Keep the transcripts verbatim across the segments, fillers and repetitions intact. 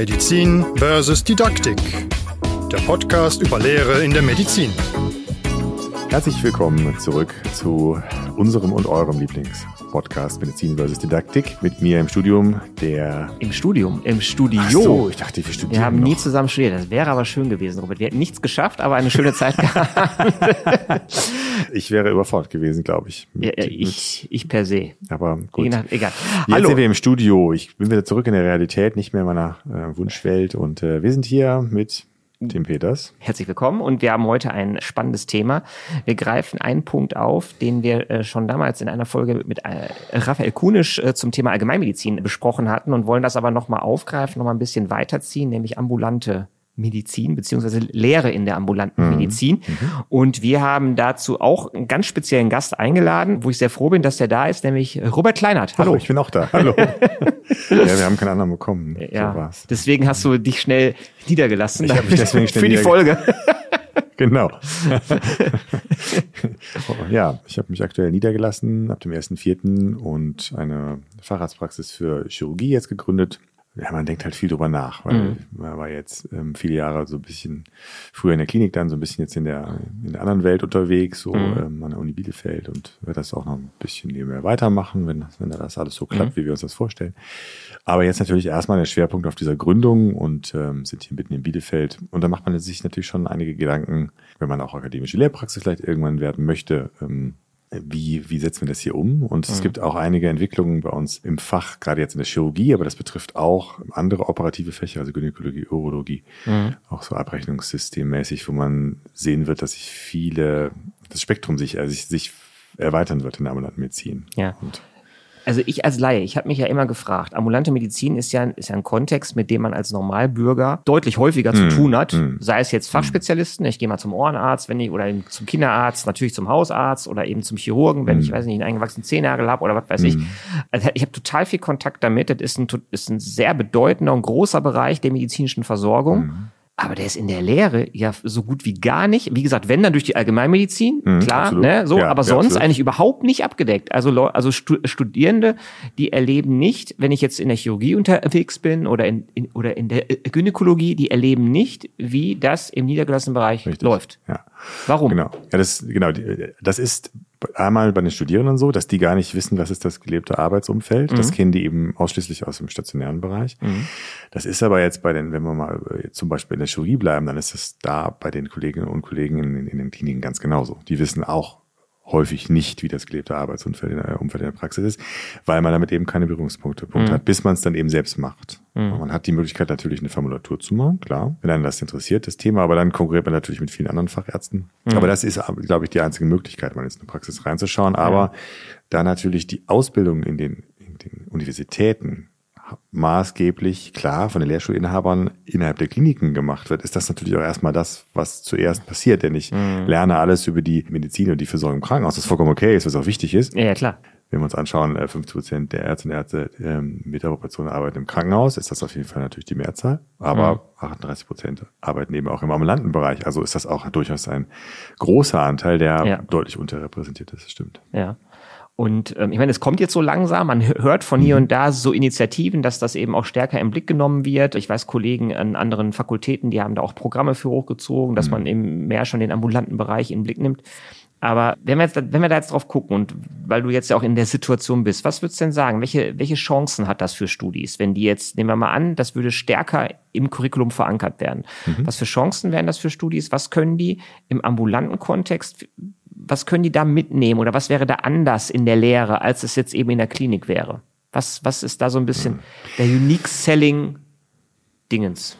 Medizin versus Didaktik. Der Podcast über Lehre in der Medizin. Herzlich willkommen zurück zu unserem und eurem Lieblingspodcast Medizin versus Didaktik. Mit mir im Studium, der... Im Studium? Im Studio. Ach so, ich dachte, wir studieren Wir haben noch. nie zusammen studiert. Das wäre aber schön gewesen, Robert. Wir hätten nichts geschafft, aber eine schöne Zeit gehabt. Ich wäre überfordert gewesen, glaube ich. Mit, ja, ich, ich per se. Aber gut. Egal. Egal. Jetzt Hallo. sind wir im Studio. Ich bin wieder zurück in der Realität, nicht mehr in meiner äh, Wunschwelt. Und äh, wir sind hier mit Tim Peters. Herzlich willkommen und wir haben heute ein spannendes Thema. Wir greifen einen Punkt auf, den wir äh, schon damals in einer Folge mit äh, Raphael Kunisch äh, zum Thema Allgemeinmedizin besprochen hatten und wollen das aber nochmal aufgreifen, nochmal ein bisschen weiterziehen, nämlich ambulante Medizin beziehungsweise Lehre in der ambulanten Mhm. Medizin. Mhm. Und wir haben dazu auch einen ganz speziellen Gast eingeladen, wo ich sehr froh bin, dass der da ist, nämlich Robert Kleinert. Hallo. Oh, ich bin auch da. Hallo. Ja, wir haben keinen anderen bekommen. Ja, so war's. Deswegen hast du dich schnell niedergelassen. Ich habe mich deswegen schnell für die Folge. Genau. Ja, ich habe mich aktuell niedergelassen ab dem ersten vierten und eine Facharztpraxis für Chirurgie jetzt gegründet. Ja, man denkt halt viel drüber nach, weil mhm. man war jetzt ähm, viele Jahre so ein bisschen früher in der Klinik, dann so ein bisschen jetzt in der in der anderen Welt unterwegs, so mhm. ähm, an der Uni Bielefeld und werde das auch noch ein bisschen nebenher weitermachen, wenn, wenn das alles so klappt, mhm. wie wir uns das vorstellen. Aber jetzt natürlich erstmal der Schwerpunkt auf dieser Gründung und ähm, sind hier mitten in Bielefeld. Und da macht man sich natürlich schon einige Gedanken, wenn man auch akademische Lehrpraxis vielleicht irgendwann werden möchte, ähm, Wie, wie setzen wir das hier um? Und es mhm. gibt auch einige Entwicklungen bei uns im Fach, gerade jetzt in der Chirurgie, aber das betrifft auch andere operative Fächer, also Gynäkologie, Urologie, mhm. auch so abrechnungssystemmäßig, wo man sehen wird, dass sich viele, das Spektrum sich, also sich, sich erweitern wird in der ambulanten Medizin. Ja. Und also ich als Laie, ich habe mich ja immer gefragt, ambulante Medizin ist ja, ist ja ein Kontext, mit dem man als Normalbürger deutlich häufiger zu mm, tun hat, mm, sei es jetzt Fachspezialisten, ich gehe mal zum Ohrenarzt, wenn ich oder zum Kinderarzt, natürlich zum Hausarzt oder eben zum Chirurgen, wenn mm. ich, weiß nicht, einen eingewachsenen Zehennagel habe oder was weiß mm. ich. Also ich habe total viel Kontakt damit, das ist ein, ist ein sehr bedeutender und großer Bereich der medizinischen Versorgung. Mm. Aber der ist in der Lehre ja so gut wie gar nicht. Wie gesagt, wenn dann durch die Allgemeinmedizin, mhm, klar, ne, so, ja, aber ja, sonst absolut. eigentlich überhaupt nicht abgedeckt. Also, also Studierende, die erleben nicht, wenn ich jetzt in der Chirurgie unterwegs bin oder in, in oder in der Gynäkologie, die erleben nicht, wie das im niedergelassenen Bereich Richtig. läuft. Ja. Warum? Genau. Ja, das, genau. Das ist einmal bei den Studierenden so, dass die gar nicht wissen, was ist das gelebte Arbeitsumfeld. Mhm. Das kennen die eben ausschließlich aus dem stationären Bereich. Mhm. Das ist aber jetzt bei den, wenn wir mal zum Beispiel in der Chirurgie bleiben, dann ist es da bei den Kolleginnen und Kollegen in, in den Kliniken ganz genauso. Die wissen auch häufig nicht, wie das gelebte Arbeitsumfeld in der, Umfeld in der Praxis ist, weil man damit eben keine Berührungspunkte Punkt mhm. hat, bis man es dann eben selbst macht. Mhm. Man hat die Möglichkeit natürlich eine Formulatur zu machen, klar, wenn einen das interessiert, das Thema, aber dann konkurriert man natürlich mit vielen anderen Fachärzten. Mhm. Aber das ist, glaube ich, die einzige Möglichkeit, mal jetzt in eine Praxis reinzuschauen. Aber ja. da natürlich die Ausbildung in den, in den Universitäten maßgeblich, klar, von den Lehrstuhlinhabern innerhalb der Kliniken gemacht wird, ist das natürlich auch erstmal das, was zuerst passiert. Denn ich mhm. lerne alles über die Medizin und die Versorgung im Krankenhaus, das vollkommen okay ist, was auch wichtig ist. Ja, ja klar. Wenn wir uns anschauen, fünfzig Prozent der Ärztinnen und Ärzte ähm, mit der Operation arbeiten im Krankenhaus, ist das auf jeden Fall natürlich die Mehrzahl. Aber mhm. achtunddreißig Prozent arbeiten eben auch im ambulanten Bereich. Also ist das auch durchaus ein großer Anteil, der ja. deutlich unterrepräsentiert ist, das stimmt. Ja. Und ähm, ich meine, es kommt jetzt so langsam, man hört von hier und da so Initiativen, dass das eben auch stärker im Blick genommen wird. Ich weiß, Kollegen an anderen Fakultäten, die haben da auch Programme für hochgezogen, dass mhm. man eben mehr schon den ambulanten Bereich in den Blick nimmt. Aber wenn wir, jetzt, wenn wir da jetzt drauf gucken und weil du jetzt ja auch in der Situation bist, was würdest du denn sagen? Welche, welche Chancen hat das für Studis, wenn die jetzt, nehmen wir mal an, das würde stärker im Curriculum verankert werden? Mhm. Was für Chancen wären das für Studis? Was können die im ambulanten Kontext, was können die da mitnehmen oder was wäre da anders in der Lehre, als es jetzt eben in der Klinik wäre? Was, was ist da so ein bisschen mhm. der Unique Selling Dingens?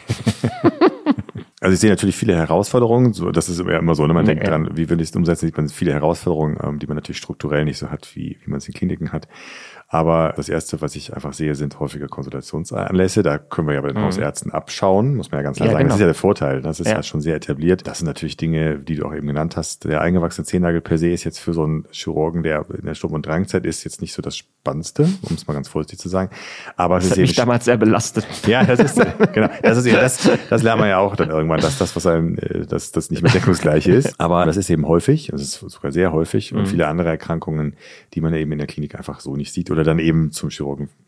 Also ich sehe natürlich viele Herausforderungen, so, das ist immer so, ne? Man ja, denkt ja. dran, wie will ich es umsetzen, sieht man viele Herausforderungen, ähm, die man natürlich strukturell nicht so hat, wie, wie man es in Kliniken hat. Aber das Erste, was ich einfach sehe, sind häufige Konsultationsanlässe. Da können wir ja bei den mhm. Hausärzten abschauen, muss man ja ganz klar ja, sagen. Genau. Das ist ja der Vorteil. Das ist ja. ja schon sehr etabliert. Das sind natürlich Dinge, die du auch eben genannt hast. Der eingewachsene Zehennagel per se ist jetzt für so einen Chirurgen, der in der Sturm- und Drangzeit ist, jetzt nicht so das Spannendste, um es mal ganz vorsichtig zu sagen. Aber das hat mich damals sehr belastet. Ja, das ist, genau. Das ist ja, das, das lernt man ja auch dann irgendwann, dass das, was einem, dass das nicht mehr deckungsgleich ist. Aber das ist eben häufig, das ist sogar sehr häufig und mhm. viele andere Erkrankungen, die man eben in der Klinik einfach so nicht sieht oder dann eben zum Chirurgen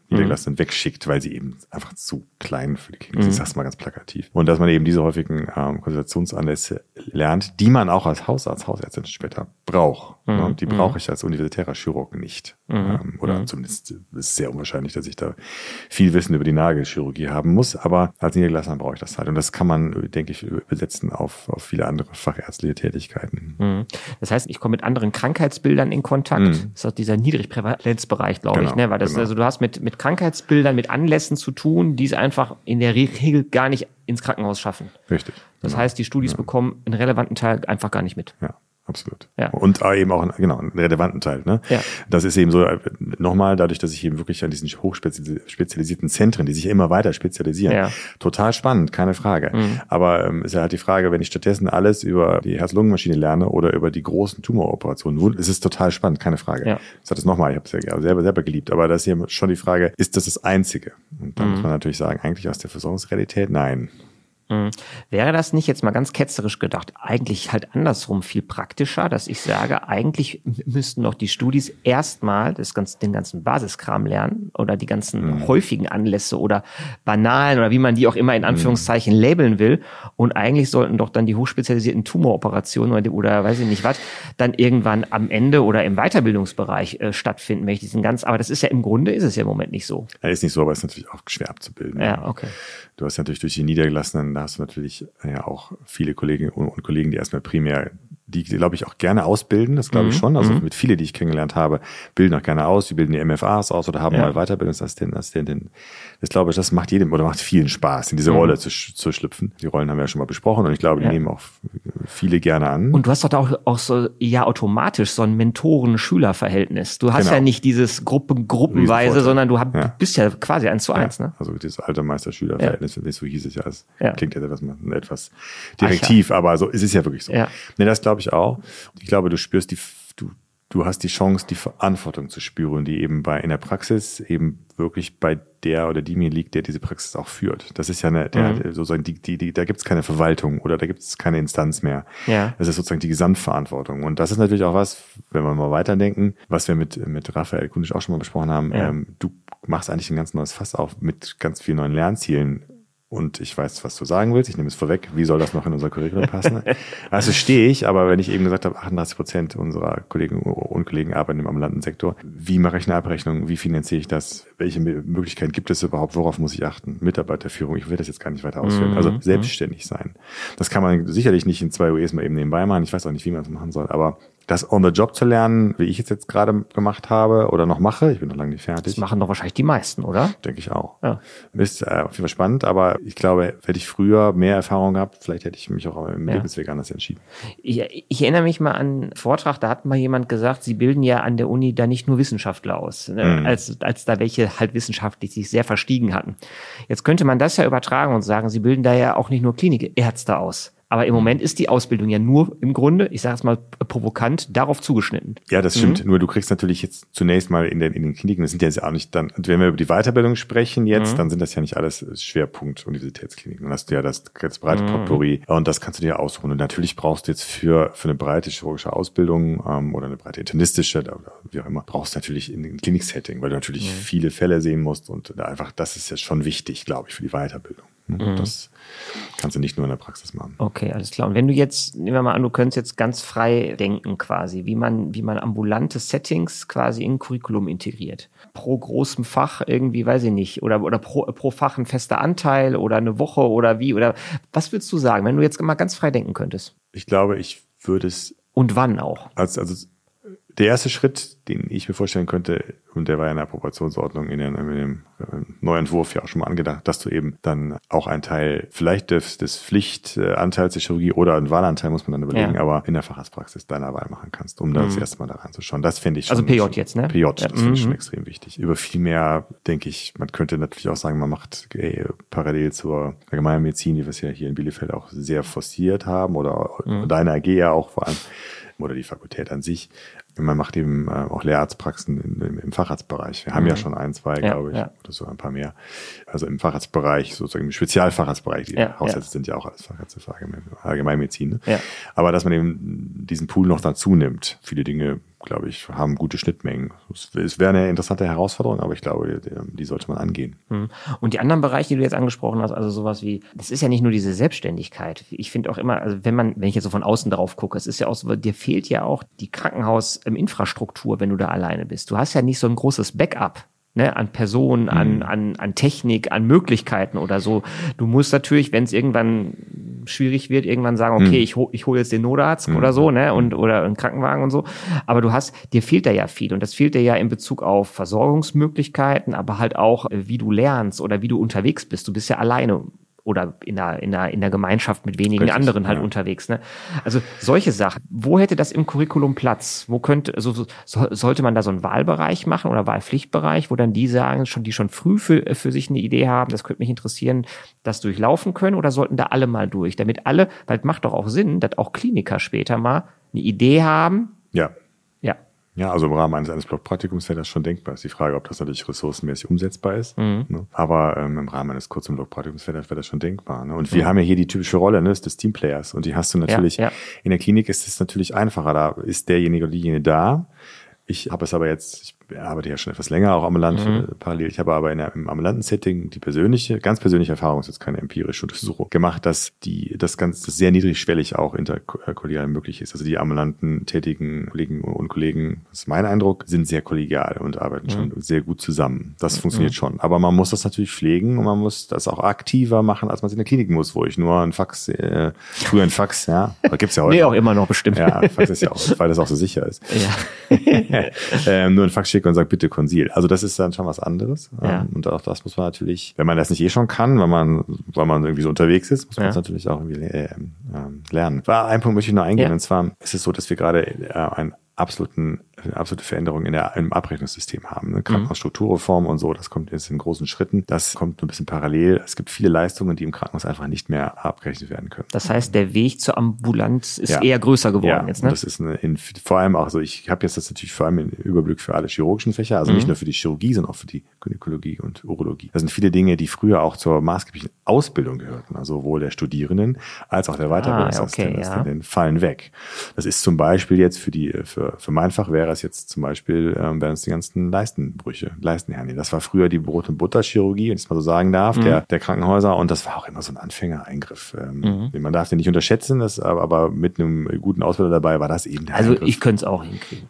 Niedergelassenen wegschickt, weil sie eben einfach zu klein für die Klinik sind. Ich sag's mal ganz plakativ. Und dass man eben diese häufigen ähm, Konsultationsanlässe lernt, die man auch als Hausarzt, Hausärztin später braucht. Mhm. Ne? Die brauche ich als universitärer Chirurg nicht. Mhm. Ähm, oder mhm. zumindest ist es sehr unwahrscheinlich, dass ich da viel Wissen über die Nagelchirurgie haben muss. Aber als Niedergelassener brauche ich das halt. Und das kann man, denke ich, übersetzen auf, auf viele andere fachärztliche Tätigkeiten. Mhm. Das heißt, ich komme mit anderen Krankheitsbildern in Kontakt. Mhm. Das ist auch dieser Niedrigprävalenzbereich, glaube genau, ich. Ne? Weil das, genau. also du hast mit, mit Krankheitsbildern, mit Anlässen zu tun, die es einfach in der Regel gar nicht ins Krankenhaus schaffen. Richtig. Das genau. heißt, die Studis ja. bekommen einen relevanten Teil einfach gar nicht mit. Ja. Absolut. Ja. Und eben auch genau, einen relevanten Teil. Ne? Ja. Das ist eben so, nochmal, dadurch, dass ich eben wirklich an diesen hochspezialisierten Zentren, die sich immer weiter spezialisieren, ja. total spannend, keine Frage. Mhm. Aber ähm, ist ja halt die Frage, wenn ich stattdessen alles über die Herz-Lungen-Maschine lerne oder über die großen Tumoroperationen, ist es total spannend, keine Frage. Ja. Ich sage das nochmal, ich habe es ja selber, selber geliebt, aber das ist hier schon die Frage, ist das das Einzige? Und dann mhm. muss man natürlich sagen, eigentlich aus der Versorgungsrealität, nein. Mhm. Wäre das nicht, jetzt mal ganz ketzerisch gedacht, eigentlich halt andersrum viel praktischer, dass ich sage, eigentlich müssten doch die Studis erstmal das ganze, den ganzen Basiskram lernen oder die ganzen mhm. häufigen Anlässe oder banalen oder wie man die auch immer in Anführungszeichen mhm. labeln will, und eigentlich sollten doch dann die hochspezialisierten Tumoroperationen oder, oder weiß ich nicht was, dann irgendwann am Ende oder im Weiterbildungsbereich äh, stattfinden, wenn ich diesen ganz, aber das ist ja im Grunde, ist es ja im Moment nicht so. Ja, ist nicht so, aber es ist natürlich auch schwer abzubilden. Ja, okay. Du hast natürlich durch die Niedergelassenen, da hast du natürlich ja auch viele Kolleginnen und Kollegen, die erstmal primär, die, glaube ich, auch gerne ausbilden, das glaube ich schon. Also mit viele, die ich kennengelernt habe, bilden auch gerne aus, die bilden die M F As aus oder haben ja. mal Weiterbildungsassistenten, Assistenten. Das glaube ich, das macht jedem oder macht vielen Spaß, in diese mhm. Rolle zu, zu schlüpfen. Die Rollen haben wir ja schon mal besprochen und ich glaube, die ja. nehmen auch viele gerne an. Und du hast doch auch, auch so, ja, automatisch so ein Mentoren-Schüler-Verhältnis. Du hast genau. ja nicht dieses Gruppen, gruppenweise, sondern du hab, ja. bist ja quasi eins zu ja. eins, ne? Also dieses alte Meister-Schüler-Verhältnis, ja. so hieß es ja. Es ja. klingt ja etwas, etwas Ach, direktiv, ja. aber so, es ist ja wirklich so. Ja. Nee, das glaube ich auch. Ich glaube, du spürst die, du, du hast die Chance, die Verantwortung zu spüren, die eben bei, in der Praxis eben wirklich bei der oder die mir liegt, der diese Praxis auch führt. Das ist ja eine, der, mhm. sozusagen, die, die, die, da gibt es keine Verwaltung oder da gibt es keine Instanz mehr. Ja. Das ist sozusagen die Gesamtverantwortung. Und das ist natürlich auch was, wenn wir mal weiterdenken, was wir mit, mit Raphael Kundisch auch schon mal besprochen haben. Ja. Ähm, du machst eigentlich ein ganz neues Fass auf mit ganz vielen neuen Lernzielen. Und ich weiß, was du sagen willst. Ich nehme es vorweg. Wie soll das noch in unser Curriculum passen? Also stehe ich, aber wenn ich eben gesagt habe, achtunddreißig Prozent unserer Kolleginnen und Kollegen arbeiten im ambulanten Sektor, wie mache ich eine Abrechnung? Wie finanziere ich das? Welche Möglichkeiten gibt es überhaupt? Worauf muss ich achten? Mitarbeiterführung. Ich will das jetzt gar nicht weiter ausführen. Mhm. Also selbstständig sein. Das kann man sicherlich nicht in zwei U Es mal eben nebenbei machen. Ich weiß auch nicht, wie man das machen soll, aber das on the job zu lernen, wie ich es jetzt gerade gemacht habe oder noch mache, ich bin noch lange nicht fertig. Das machen doch wahrscheinlich die meisten, oder? Denke ich auch. Ja. Ist äh, auf jeden Fall spannend, aber ich glaube, hätte ich früher mehr Erfahrung gehabt, vielleicht hätte ich mich auch im ja. Lebensweg anders entschieden. Ich, ich erinnere mich mal an einen Vortrag, da hat mal jemand gesagt, sie bilden ja an der Uni da nicht nur Wissenschaftler aus, ne? mhm. als, als da welche halt wissenschaftlich sich sehr verstiegen hatten. Jetzt könnte man das ja übertragen und sagen, sie bilden da ja auch nicht nur Klinikärzte aus. Aber im Moment ist die Ausbildung ja nur im Grunde, ich sage es mal provokant, darauf zugeschnitten. Ja, das stimmt. Mhm. Nur du kriegst natürlich jetzt zunächst mal in den, in den Kliniken, das sind ja jetzt auch nicht dann, wenn wir über die Weiterbildung sprechen jetzt, mhm. dann sind das ja nicht alles Schwerpunkt Universitätskliniken. Dann hast du ja das ganz breite mhm. Potpourri und das kannst du dir ausruhen. Und natürlich brauchst du jetzt für, für eine breite chirurgische Ausbildung ähm, oder eine breite internistische oder wie auch immer, brauchst du natürlich in den Kliniksetting, weil du natürlich mhm. viele Fälle sehen musst und da einfach, das ist ja schon wichtig, glaube ich, für die Weiterbildung. Mhm. Das kannst du nicht nur in der Praxis machen. Okay, alles klar. Und wenn du jetzt, nehmen wir mal an, du könntest jetzt ganz frei denken quasi, wie man, wie man ambulante Settings quasi in ein Curriculum integriert. Pro großem Fach irgendwie, weiß ich nicht, oder, oder pro, pro Fach ein fester Anteil oder eine Woche oder wie, oder was würdest du sagen, wenn du jetzt mal ganz frei denken könntest? Ich glaube, ich würde es... Und wann auch? Als, also der erste Schritt, den ich mir vorstellen könnte, und der war ja in der Approbationsordnung in, den, in dem Neuentwurf ja auch schon mal angedacht, dass du eben dann auch einen Teil vielleicht des, des Pflichtanteils der Chirurgie oder einen Wahlanteil, muss man dann überlegen, ja. aber in der Facharztpraxis deiner Wahl machen kannst, um mhm. da das erste Mal da reinzuschauen. Das finde ich schon. Also P J jetzt, ne? P J, ja. das finde ich schon extrem wichtig. Über viel mehr, denke ich, man könnte natürlich auch sagen, man macht ey, parallel zur Allgemeinmedizin, wie wir es ja hier in Bielefeld auch sehr forciert haben, oder mhm. deine A G ja auch vor allem, oder die Fakultät an sich, Man macht eben äh, auch Lehrarztpraxen in, im, im Facharztbereich. Wir haben mhm. ja schon ein, zwei, ja, glaube ich, ja. oder so ein paar mehr. Also im Facharztbereich, sozusagen im Spezialfacharztbereich. Die ja, Hausärzte ja. sind ja auch alles Fachärzte für Allgemeinmedizin. Ne? Ja. Aber dass man eben diesen Pool noch dazu nimmt. Viele Dinge, glaube ich, haben gute Schnittmengen. Es wäre eine interessante Herausforderung, aber ich glaube, die sollte man angehen. Und die anderen Bereiche, die du jetzt angesprochen hast, also sowas wie, das ist ja nicht nur diese Selbstständigkeit. Ich finde auch immer, also wenn man, wenn ich jetzt so von außen drauf gucke, es ist ja auch so, dir fehlt ja auch die Krankenhausinfrastruktur, wenn du da alleine bist. Du hast ja nicht so ein großes Backup. Ne, an Personen, an, an, an Technik, an Möglichkeiten oder so. Du musst natürlich, wenn es irgendwann schwierig wird, irgendwann sagen, okay, mhm. ich hole ich hol jetzt den Notarzt mhm. oder so, ne, und oder einen Krankenwagen und so. Aber du hast, dir fehlt da ja viel. Und das fehlt dir ja in Bezug auf Versorgungsmöglichkeiten, aber halt auch, wie du lernst oder wie du unterwegs bist. Du bist ja alleine oder in der, in der, in der Gemeinschaft mit wenigen Richtig, anderen halt ja. unterwegs, ne? Also solche Sachen. Wo hätte das im Curriculum Platz? Wo könnte, also so, so, sollte man da so einen Wahlbereich machen oder Wahlpflichtbereich, wo dann die sagen, schon, die schon früh für, für sich eine Idee haben, das könnte mich interessieren, das durchlaufen können, oder sollten da alle mal durch? Damit alle, weil es macht doch auch Sinn, dass auch Kliniker später mal eine Idee haben. Ja. Ja. Ja, also im Rahmen eines, eines Blockpraktikums wäre das schon denkbar. Ist die Frage, ob das natürlich ressourcenmäßig umsetzbar ist. Mhm. Ne? Aber ähm, im Rahmen eines kurzen Blockpraktikums wäre das, wäre das schon denkbar. Ne? Und wir mhm. haben ja hier die typische Rolle, ne, des Teamplayers. Und die hast du natürlich, ja, ja. in der Klinik ist es natürlich einfacher. Da ist derjenige oder diejenige da. Ich habe es aber jetzt, ich arbeite ja schon etwas länger, auch ambulant mhm. parallel. Ich habe aber in der, im ambulanten Setting die persönliche, ganz persönliche Erfahrung, ist jetzt keine empirische Untersuchung, gemacht, dass die das Ganze sehr niedrigschwellig auch interkollegial möglich ist. Also die ambulanten tätigen Kollegen und Kollegen, das ist mein Eindruck, sind sehr kollegial und arbeiten mhm. schon sehr gut zusammen. Das mhm. funktioniert schon. Aber man muss das natürlich pflegen und man muss das auch aktiver machen, als man es in der Klinik muss, wo ich nur ein Fax, äh, früher ein Fax, ja, da gibt's ja heute. Nee, auch immer noch bestimmt. Ja, Fax ist ja auch, weil das auch so sicher ist. Ja. ähm, nur ein Fax schicke und sagt, bitte Konsil. Also das ist dann schon was anderes. Ja. Ähm, und auch das muss man natürlich, wenn man das nicht eh schon kann, wenn man, weil man irgendwie so unterwegs ist, muss man es ja. natürlich auch irgendwie äh, äh, lernen. War ein Punkt möchte ich noch eingehen, ja. und zwar ist es so, dass wir gerade äh, ein absoluten, eine absolute Veränderung in der, im Abrechnungssystem haben. Ne? Krankenhausstrukturreform und so, das kommt jetzt in großen Schritten. Das kommt ein bisschen parallel. Es gibt viele Leistungen, die im Krankenhaus einfach nicht mehr abgerechnet werden können. Das heißt, der Weg zur Ambulanz ist ja. eher größer geworden ja, jetzt, ne? Das ist eine, in, vor allem auch so, ich habe jetzt das natürlich vor allem im Überblick für alle chirurgischen Fächer, also mhm. nicht nur für die Chirurgie, sondern auch für die Gynäkologie und Urologie. Das sind viele Dinge, die früher auch zur maßgeblichen Ausbildung gehörten, also sowohl der Studierenden als auch der Weiterbildungsassistentin, ah, okay, ja. fallen weg. Das ist zum Beispiel jetzt für die, für, für mein Fach wäre es jetzt zum Beispiel, ähm, wären es die ganzen Leistenbrüche, Leistenhernien. Das war früher die Brot- und Butterchirurgie, wenn ich es mal so sagen darf, mhm. der, der Krankenhäuser, und das war auch immer so ein Anfängereingriff. Ähm, mhm. Man darf den nicht unterschätzen, das, aber, aber mit einem guten Ausbilder dabei war das eben der Also Eingriff. Ich könnte es auch hinkriegen.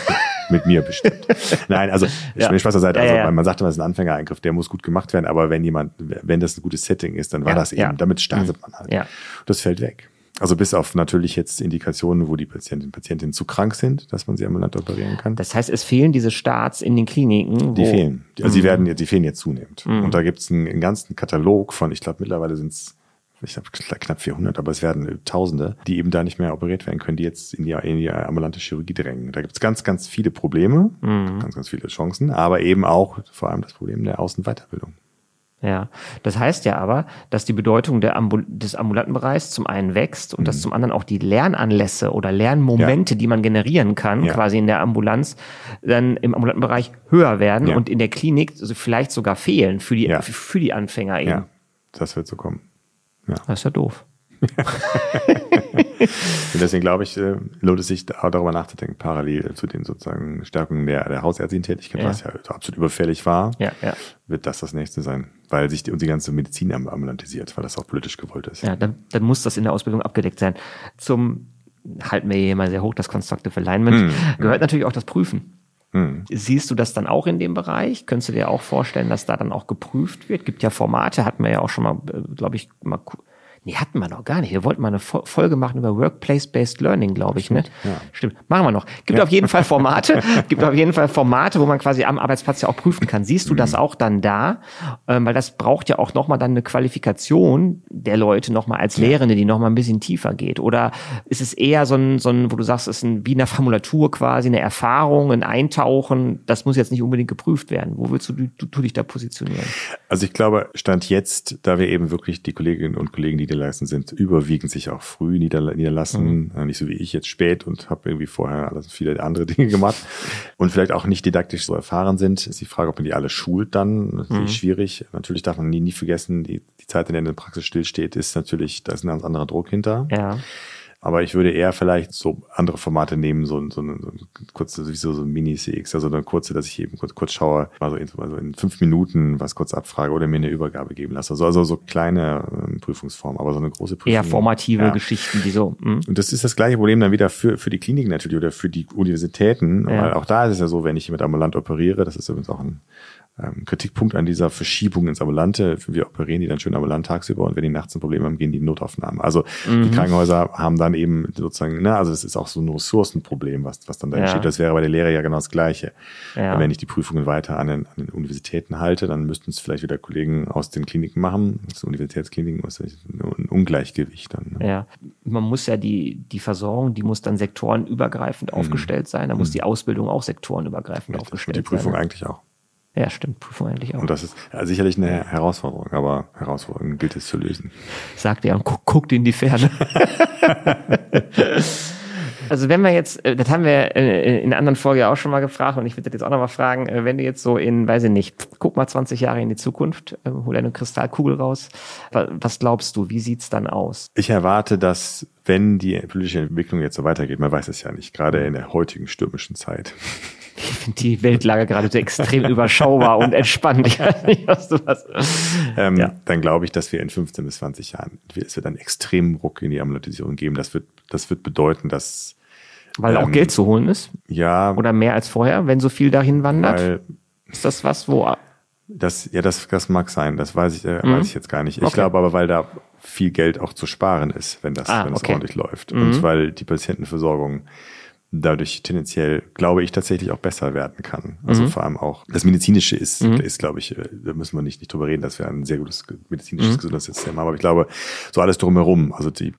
Mit mir bestimmt. Nein, also ich ja. Spaß beiseite. Also, ja, ja. man sagt immer, es ist ein Anfängereingriff, der muss gut gemacht werden, aber wenn jemand, wenn das ein gutes Setting ist, dann war ja, das eben, ja. damit startet man halt. Ja. Das fällt weg. Also bis auf natürlich jetzt Indikationen, wo die Patientinnen und Patientinnen zu krank sind, dass man sie ambulant operieren kann. Das heißt, es fehlen diese Starts in den Kliniken? Die fehlen. Also mhm. die werden, die fehlen jetzt zunehmend. Mhm. Und da gibt es einen, einen ganzen Katalog von, ich glaube mittlerweile sind es, ich glaube knapp vierhundert, aber es werden Tausende, die eben da nicht mehr operiert werden können, die jetzt in die, in die ambulante Chirurgie drängen. Da gibt es ganz, ganz viele Probleme, mhm. ganz, ganz viele Chancen, aber eben auch vor allem das Problem der Außenweiterbildung. Ja, das heißt ja aber, dass die Bedeutung der Ambul- des ambulanten Bereichs zum einen wächst und mhm. dass zum anderen auch die Lernanlässe oder Lernmomente, ja. die man generieren kann, ja. quasi in der Ambulanz, dann im ambulanten Bereich höher werden ja. und in der Klinik also vielleicht sogar fehlen für die, ja. für die Anfänger eben. Ja, das wird so kommen. Ja. Das ist ja doof. Und deswegen glaube ich, lohnt es sich darüber nachzudenken, parallel zu den sozusagen Stärkungen der, der Hausärztin-Tätigkeit, ja. was ja absolut überfällig war, ja, ja. wird das das nächste sein, weil sich die, und die ganze Medizin ambulantisiert, weil das auch politisch gewollt ist. Ja, dann, dann muss das in der Ausbildung abgedeckt sein. Zum, halten wir hier mal sehr hoch, das Constructive Alignment, hm, gehört hm. natürlich auch das Prüfen. Hm. Siehst du das dann auch in dem Bereich? Könntest du dir auch vorstellen, dass da dann auch geprüft wird? Gibt ja Formate, hatten wir ja auch schon mal, glaube ich, mal Nee, hatten wir noch gar nicht. Wir wollten mal eine Folge machen über Workplace-Based Learning, glaube ich, ne? Ja. Stimmt. Machen wir noch. Gibt ja. auf jeden Fall Formate, gibt auf jeden Fall Formate, wo man quasi am Arbeitsplatz ja auch prüfen kann. Siehst du mhm. das auch dann da? Ähm, weil das braucht ja auch nochmal dann eine Qualifikation der Leute nochmal als Lehrende, die nochmal ein bisschen tiefer geht. Oder ist es eher so ein, so ein, wo du sagst, es ist ein, wie eine Formulatur quasi, eine Erfahrung, ein Eintauchen, das muss jetzt nicht unbedingt geprüft werden. Wo willst du, du, du dich da positionieren? Also ich glaube, Stand jetzt, da wir eben wirklich die Kolleginnen und Kollegen, die niederlassen sind, überwiegend sich auch früh niederla- niederlassen. Mhm. Nicht so wie ich jetzt spät und habe irgendwie vorher alles viele andere Dinge gemacht. Und vielleicht auch nicht didaktisch so erfahren sind. Ist die Frage, ob man die alle schult dann. Das ist natürlich mhm. schwierig. Natürlich darf man nie, nie vergessen, die, die Zeit, in der eine Praxis stillsteht, ist natürlich, da ist ein ganz anderer Druck hinter. Ja. Aber ich würde eher vielleicht so andere Formate nehmen, so, so eine, so eine kurze, sowieso so ein Mini-C X, also eine kurze, dass ich eben kurz, kurz schaue, mal so in, also in fünf Minuten was kurz abfrage oder mir eine Übergabe geben lasse. Also, also so kleine ähm, Prüfungsformen, aber so eine große Prüfung. Eher formative ja. Geschichten, die so. Mh. Und das ist das gleiche Problem dann wieder für, für die Kliniken natürlich oder für die Universitäten, ja. weil auch da ist es ja so, wenn ich mit ambulant operiere, das ist übrigens auch ein Ähm, Kritikpunkt an dieser Verschiebung ins Ambulante. Wir operieren die dann schön ambulant tagsüber und wenn die nachts ein Problem haben, gehen die in Notaufnahme. Also mhm. die Krankenhäuser haben dann eben sozusagen, ne, also das ist auch so ein Ressourcenproblem, was, was dann da entsteht. Ja. Das wäre bei der Lehre ja genau das Gleiche. Ja. Wenn ich die Prüfungen weiter an den, an den Universitäten halte, dann müssten es vielleicht wieder Kollegen aus den Kliniken machen. Das Universitätskliniken ist ein Ungleichgewicht dann. Ne? Ja, man muss ja die, die Versorgung, die muss dann sektorenübergreifend mhm. aufgestellt sein. Da muss mhm. die Ausbildung auch sektorenübergreifend Richtig. aufgestellt sein. Und die Prüfung sein. eigentlich auch. Ja, stimmt, Prüfung eigentlich auch. Und das ist ja, sicherlich eine Herausforderung, aber Herausforderungen gilt es zu lösen. Sagt er und guckt, guckt in die Ferne. Also wenn wir jetzt, das haben wir in einer anderen Folge auch schon mal gefragt und ich würde das jetzt auch noch mal fragen, wenn du jetzt so in, weiß ich nicht, guck mal zwanzig Jahre in die Zukunft, hol eine Kristallkugel raus, was glaubst du, wie sieht's dann aus? Ich erwarte, dass, wenn die politische Entwicklung jetzt so weitergeht, man weiß es ja nicht, gerade in der heutigen stürmischen Zeit. Ich finde die Weltlage gerade so extrem überschaubar und entspannt. Ich weiß nicht, was du hast. Ähm, ja. Dann glaube ich, dass wir in fünfzehn bis zwanzig Jahren, es wird einen extremen Ruck in die Ambulantisierung geben. Das wird, das wird bedeuten, dass Weil ähm, auch Geld zu holen ist? Ja. Oder mehr als vorher, wenn so viel dahin wandert? Weil, ist das was, wo... Das, ja, das, das mag sein. Das weiß ich, äh, mhm. weiß ich jetzt gar nicht. Ich okay. glaube aber, weil da viel Geld auch zu sparen ist, wenn das, ah, wenn das okay. ordentlich läuft. Mhm. Und weil die Patientenversorgung dadurch tendenziell, glaube ich, tatsächlich auch besser werden kann. Also mhm. vor allem auch das Medizinische ist, mhm. ist, glaube ich, da müssen wir nicht, nicht drüber reden, dass wir ein sehr gutes medizinisches mhm. Gesundheitssystem haben. Aber ich glaube, so alles drumherum, also die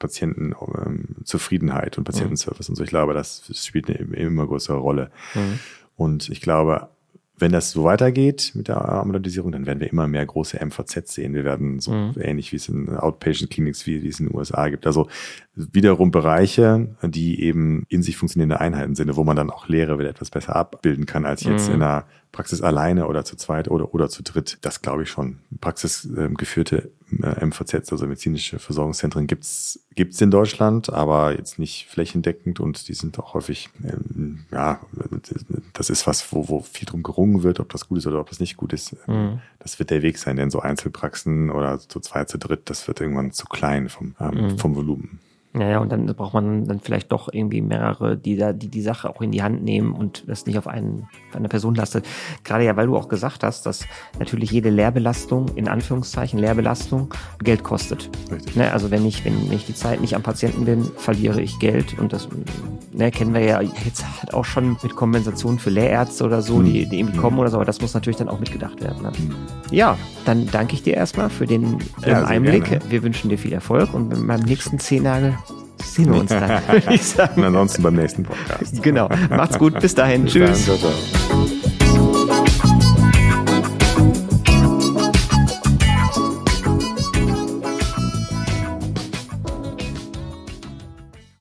Patientenzufriedenheit und Patientenservice mhm. und so, ich glaube, das spielt eine immer größere Rolle. Mhm. Und ich glaube, wenn das so weitergeht mit der Ambulantisierung, dann werden wir immer mehr große M V Zs sehen. Wir werden so mhm. ähnlich wie es in Outpatient-Clinics, wie, wie es in den U S A gibt. Also wiederum Bereiche, die eben in sich funktionierende Einheiten sind, wo man dann auch Lehre wieder etwas besser abbilden kann, als jetzt mhm. in einer Praxis alleine oder zu zweit oder, oder zu dritt. Das glaube ich schon. Praxisgeführte äh, M V Zs, also medizinische Versorgungszentren, gibt's gibt's in Deutschland, aber jetzt nicht flächendeckend und die sind auch häufig, ähm, ja, das ist was, wo, wo viel drum gerungen wird, ob das gut ist oder ob das nicht gut ist. Mhm. Das wird der Weg sein, denn so Einzelpraxen oder zu zweit, zu dritt, das wird irgendwann zu klein vom, ähm, mhm. vom Volumen. Ja, ja, und dann braucht man dann vielleicht doch irgendwie mehrere, die da, die die Sache auch in die Hand nehmen und das nicht auf einen, auf eine Person lastet. Gerade ja, weil du auch gesagt hast, dass natürlich jede Lehrbelastung, in Anführungszeichen Lehrbelastung, Geld kostet. Richtig. Ne, also wenn ich, wenn ich die Zeit nicht am Patienten bin, verliere ich Geld und das, ne, kennen wir ja jetzt halt auch schon mit Kompensationen für Lehrärzte oder so, mhm. die, die irgendwie kommen oder so, aber das muss natürlich dann auch mitgedacht werden. Ne? Mhm. Ja, dann danke ich dir erstmal für den, für ja, den Einblick. Gerne. Wir wünschen dir viel Erfolg und beim nächsten Zehennagel sehen wir uns dann, würde ich sagen. Und ansonsten beim nächsten Podcast. Genau. Macht's gut. Bis dahin. Bis Tschüss. Dann, ciao, ciao.